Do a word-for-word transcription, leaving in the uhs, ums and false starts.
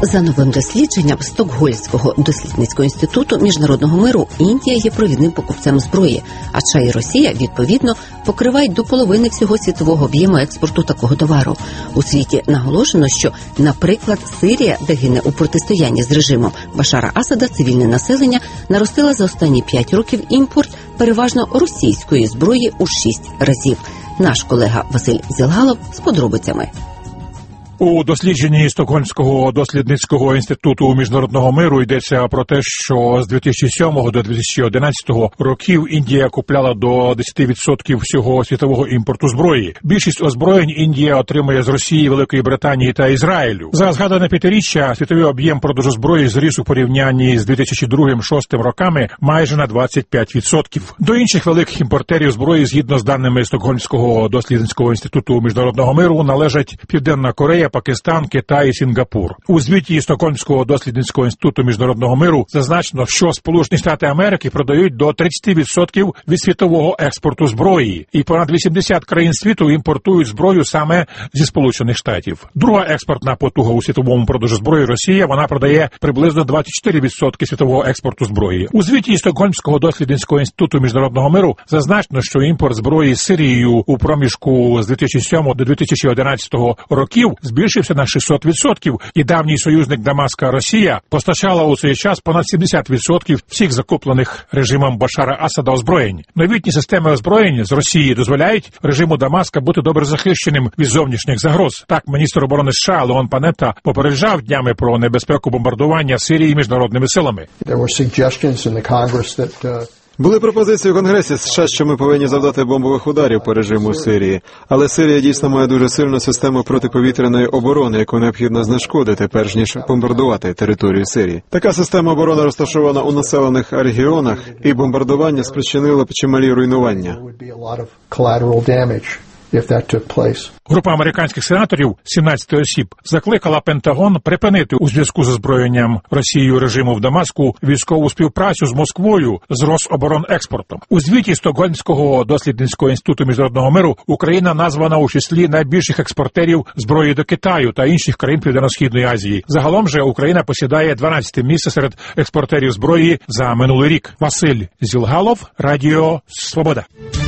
За новим дослідженням Стокгольмського дослідницького інституту міжнародного миру, Індія є провідним покупцем зброї, а США і Росія, відповідно, покривають до половини всього світового об'єму експорту такого товару. У світі наголошено, що, наприклад, Сирія, де гине у протистоянні з режимом Башара Асада цивільне населення, наростила за останні п'ять років імпорт переважно російської зброї у шість разів. Наш колега Василь Зілгалов з подробицями. У дослідженні Стокгольмського дослідницького інституту міжнародного миру йдеться про те, що з дві тисячі сьомого до дві тисячі одинадцятого років Індія купляла до десять відсотків всього світового імпорту зброї. Більшість озброєнь Індія отримує з Росії, Великої Британії та Ізраїлю. За згадане п'ятиріччя світовий об'єм продажу зброї зріс у порівнянні з дві тисячі другим - дві тисячі шостим роками майже на двадцять п'ять відсотків. До інших великих імпортерів зброї, згідно з даними Стокгольмського дослідницького інституту міжнародного миру, належать Південна Корея, Пакистан, Китай і Сінгапур. У звіті Стокгольмського дослідницького інституту міжнародного миру зазначено, що Сполучені Штати Америки продають до тридцять відсотків від світового експорту зброї, і понад вісімдесят країн світу імпортують зброю саме зі Сполучених Штатів. Друга експортна потуга у світовому продажу зброї — Росія. Вона продає приблизно двадцять чотири відсотки світового експорту зброї. У звіті Стокгольмського дослідницького інституту міжнародного миру зазначено, що імпорт зброї з Сирією у проміжку з дві тисячі сьомого до дві тисячі одинадцятого років збільшився на шістсот відсотків, і давній союзник Дамаска Росія постачала у цей час понад сімдесят відсотків всіх закуплених режимом Башара Асада озброєнь. Новітні системи озброєнь з Росії дозволяють режиму Дамаска бути добре захищеним від зовнішніх загроз. Так, міністр оборони США Леон Панетта попереджав днями про небезпеку бомбардування Сирії міжнародними силами. Були пропозиції у Конгресі США, що ми повинні завдати бомбових ударів по режиму Сирії. Але Сирія дійсно має дуже сильну систему протиповітряної оборони, яку необхідно знешкодити, перш ніж бомбардувати територію Сирії. Така система оборони розташована у населених регіонах, і бомбардування спричинило б чималі руйнування. Група американських сенаторів, сімнадцять осіб, закликала Пентагон припинити у зв'язку з озброєнням Росією режиму в Дамаску військову співпрацю з Москвою з Рособоронекспортом. У звіті Стокгольмського дослідницького інституту міжнародного миру Україна названа у числі найбільших експортерів зброї до Китаю та інших країн Південно-Східної Азії. Загалом же Україна посідає дванадцяте місце серед експортерів зброї за минулий рік. Василь Зілгалов, Радіо Свобода.